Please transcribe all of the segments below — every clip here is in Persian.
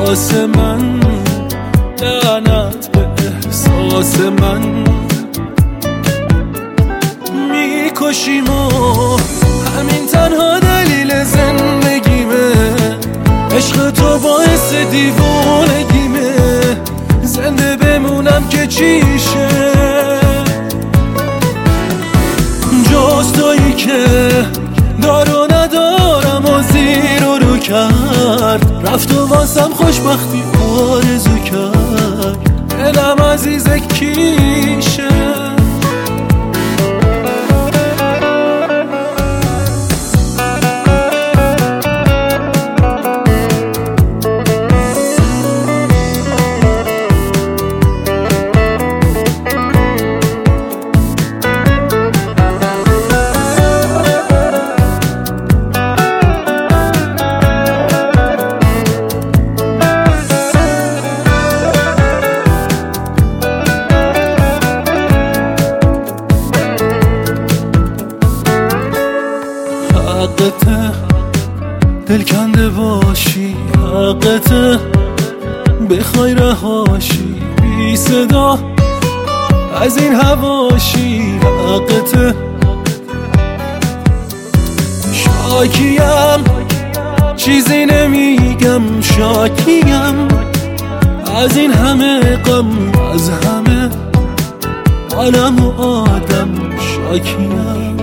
احساس من، لعنت به احساس من. میکشیم و همین تنها دلیل زندگیمه، عشق تو باعث دیوونگیمه، زنده بمونم که چیشه، جز تویی که دارو ندارم و زیر و رو کرد، رفت و واسم خوشبختی آرزو کرد، دلم عزیزه کیشه. حقته دل کنده باشی، حقته بخوای رهاشی بی صدا از این هواشی، حقته شاکیم چیزی نمیگم، شاکیم از این همه غم، از همه عالم و آدم شاکیم.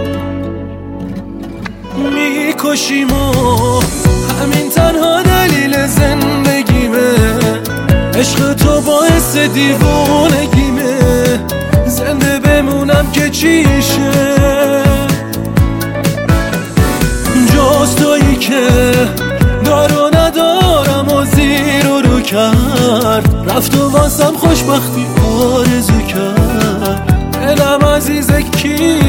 میکشیم و همین تنها دلیل زندگیمه، عشق تو باعث دیوونگیمه، زنده بمونم که چیشه، جز تویی که دارو ندارم و زیر و رو کرد، رفت و واسم خوشبختی آرزو کرد، دلم عزیزه کی